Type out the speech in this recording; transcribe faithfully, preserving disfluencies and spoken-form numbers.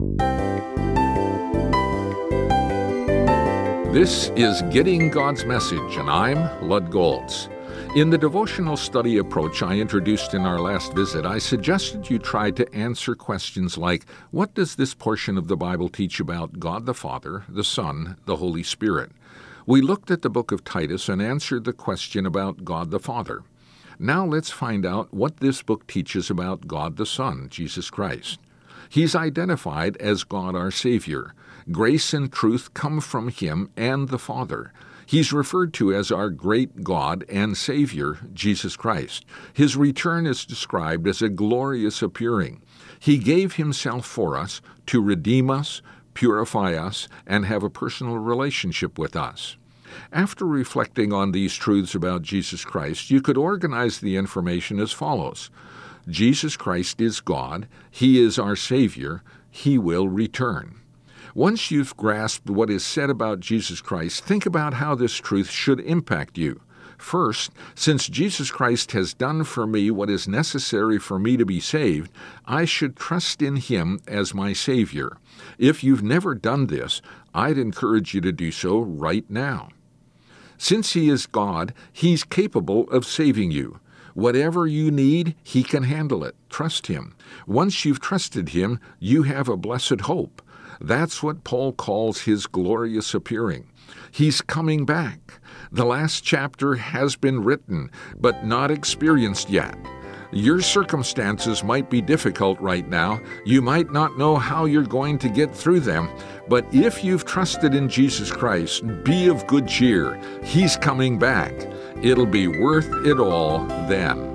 This is Getting God's Message, and I'm Lud Goltz. In the devotional study approach I introduced in our last visit, I suggested you try to answer questions like, what does this portion of the Bible teach about God the Father, the Son, the Holy Spirit? We looked at the book of Titus and answered the question about God the Father. Now let's find out what this book teaches about God the Son, Jesus Christ. He's identified as God our Savior. Grace and truth come from Him and the Father. He's referred to as our great God and Savior, Jesus Christ. His return is described as a glorious appearing. He gave Himself for us to redeem us, purify us, and have a personal relationship with us. After reflecting on these truths about Jesus Christ, you could organize the information as follows. Jesus Christ is God. He is our Savior. He will return. Once you've grasped what is said about Jesus Christ, think about how this truth should impact you. First, since Jesus Christ has done for me what is necessary for me to be saved, I should trust in Him as my Savior. If you've never done this, I'd encourage you to do so right now. Since He is God, He's capable of saving you. Whatever you need, He can handle it. Trust Him. Once you've trusted Him, you have a blessed hope. That's what Paul calls His glorious appearing. He's coming back. The last chapter has been written, but not experienced yet. Your circumstances might be difficult right now. You might not know how you're going to get through them. But if you've trusted in Jesus Christ, be of good cheer. He's coming back. It'll be worth it all then.